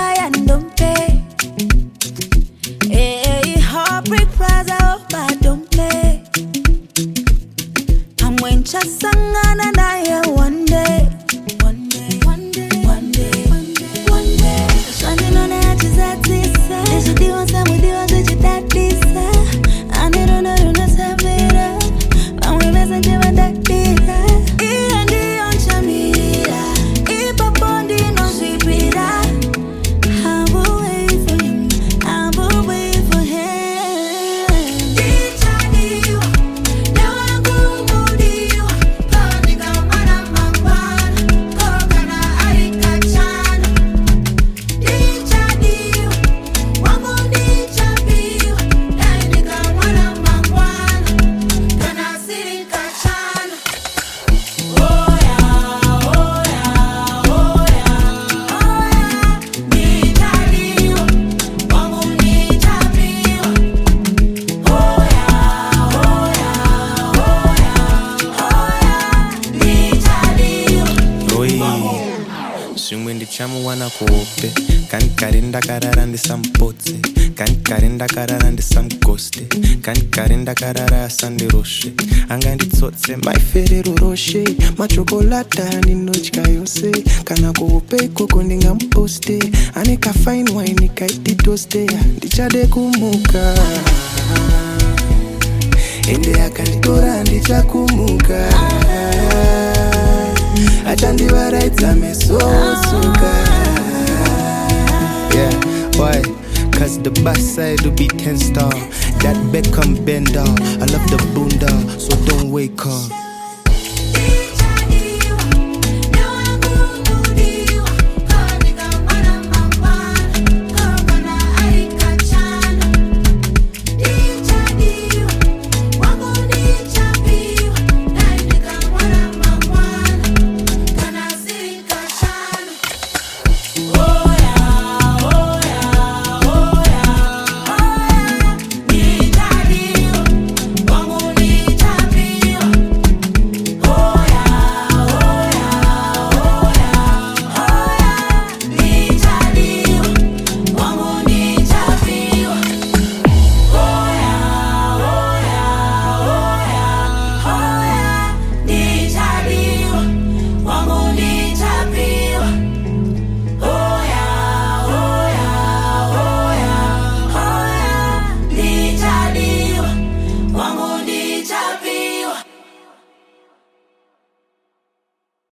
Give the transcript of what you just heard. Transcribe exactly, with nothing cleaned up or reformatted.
lie and don't pay. Hey, heartbreak prize I hope I don't play. I'm when chasangana na ya one day. One day, one day, one day, one day, one day. Shani no na chizati sa. Deshi diwa sa mu diwa deshi daddy sa. Ani no no no sabira. Mami besa jema daddy sa. I andi on chamira. I papondi no sipira. I will wait for him. I will wait for him. Dichadiwa, dawa kumudiwa. Kanika mana mambana, kokana arikachana. Dichadiwa, wangu dichabiwa. Kanika mana mambana, kana sirikachana. Oh yeah, oh yeah, oh yeah, oh yeah. Dichadiwa, wangu dichabiwa. Oh yeah, oh yeah, oh yeah, oh yeah. Dichadiwa. Oi, shimwendi chamu wana kuope. Kan karinda karara ndi sampotse. Kan karinda karara ndi samkoste. Kan karinda karara sandi roshe. Anga ndi tsotse maiferero roshe. Machokolata ninochka yose. Kana kuope koko ndinga mposte. Anika fine wine kaiti toste. Ndichade kumuka. Ende akanitora ndichakumuka. Achandivaraidza mesosuka. Yeah, why? Cause the bus side will be ten star. That Beckham bender. I love the bunda, so don't wake up.